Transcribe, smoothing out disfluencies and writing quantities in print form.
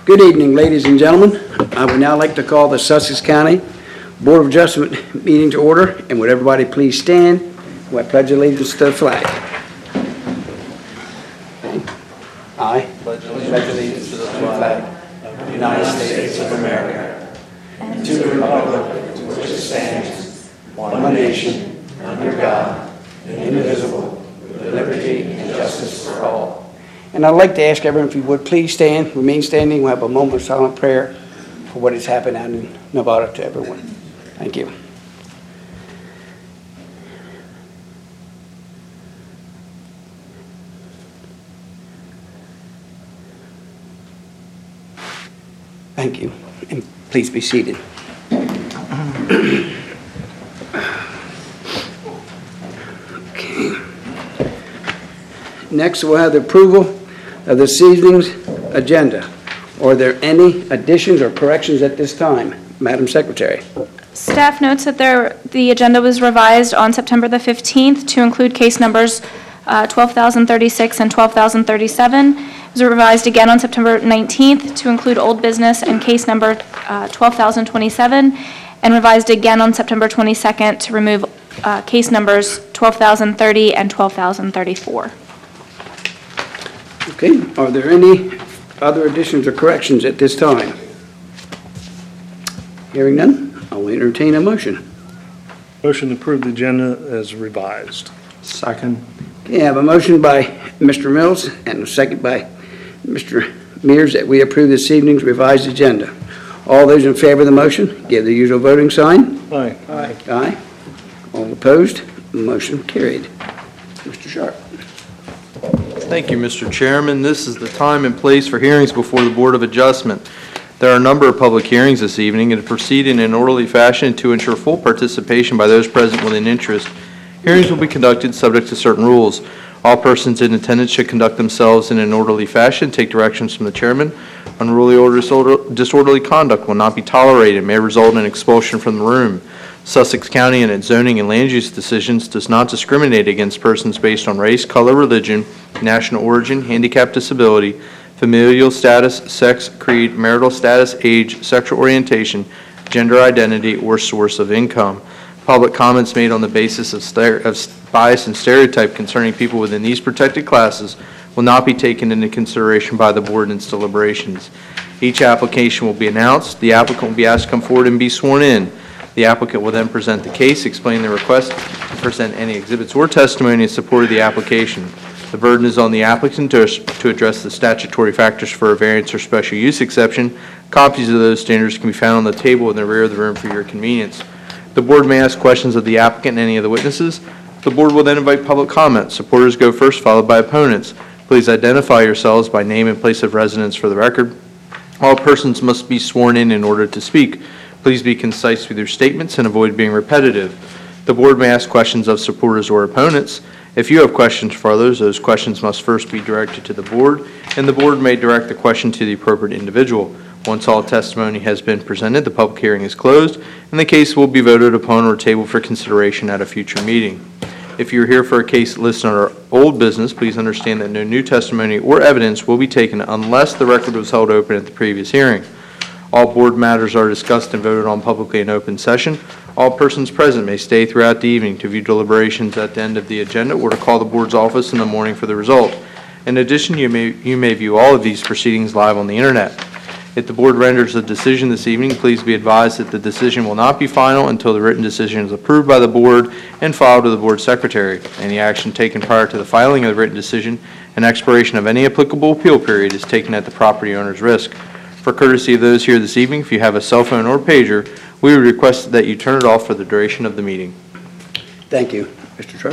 Good evening, ladies and gentlemen. I would now like to call the Sussex County Board of Adjustment meeting to order, and would everybody please stand while I pledge allegiance to the flag. I pledge allegiance to the flag of the United States of America and to the republic to which it stands, one nation, under God, indivisible, with liberty and justice for all. And I'd like to ask everyone if you would please stand, remain standing. We'll have a moment of silent prayer for what has happened out in Nevada to everyone. Thank you. Thank you. And please be seated. Okay. Next, we'll have the approval of this evening's agenda. Are there any additions or corrections at this time? Madam Secretary. Staff notes that the agenda was revised on September the 15th to include case numbers 12,036 and 12,037. It was revised again on September 19th to include old business and case number 12,027, and revised again on September 22nd to remove case numbers 12,030 and 12,034. Okay. Are there any other additions or corrections at this time? Hearing none, I'll entertain a motion. Motion to approve the agenda as revised. Second. Okay, I have a motion by Mr. Mills and a second by Mr. Mears that we approve this evening's revised agenda. All those in favor of the motion, give the usual voting sign. Aye. Aye. Aye. All opposed? Motion carried. Mr. Sharp. Thank you, Mr. Chairman. This is the time and place for hearings before the Board of Adjustment. There are a number of public hearings this evening, and to proceed in an orderly fashion to ensure full participation by those present with an interest, hearings will be conducted subject to certain rules. All persons in attendance should conduct themselves in an orderly fashion, take directions from the chairman. Unruly or disorderly conduct will not be tolerated and may result in expulsion from the room. Sussex County in its zoning and land use decisions does not discriminate against persons based on race, color, religion, national origin, handicap, disability, familial status, sex, creed, marital status, age, sexual orientation, gender identity, or source of income. Public comments made on the basis of bias and stereotype concerning people within these protected classes will not be taken into consideration by the board in its deliberations. Each application will be announced. The applicant will be asked to come forward and be sworn in. The applicant will then present the case, explain the request, and present any exhibits or testimony in support of the application. The burden is on the applicant to address the statutory factors for a variance or special use exception. Copies of those standards can be found on the table in the rear of the room for your convenience. The board may ask questions of the applicant and any of the witnesses. The board will then invite public comment. Supporters go first, followed by opponents. Please identify yourselves by name and place of residence for the record. All persons must be sworn in order to speak. Please be concise with your statements and avoid being repetitive. The board may ask questions of supporters or opponents. If you have questions for others, those questions must first be directed to the board, and the board may direct the question to the appropriate individual. Once all testimony has been presented, the public hearing is closed, and the case will be voted upon or tabled for consideration at a future meeting. If you're here for a case listed under old business, please understand that no new testimony or evidence will be taken unless the record was held open at the previous hearing. All board matters are discussed and voted on publicly in open session. All persons present may stay throughout the evening to view deliberations at the end of the agenda or to call the board's office in the morning for the result. In addition, you may view all of these proceedings live on the internet. If the board renders a decision this evening, please be advised that the decision will not be final until the written decision is approved by the board and filed to the board secretary. Any action taken prior to the filing of the written decision and expiration of any applicable appeal period is taken at the property owner's risk. For courtesy of those here this evening, if you have a cell phone or pager, we would request that you turn it off for the duration of the meeting. Thank you. Mr. Trump.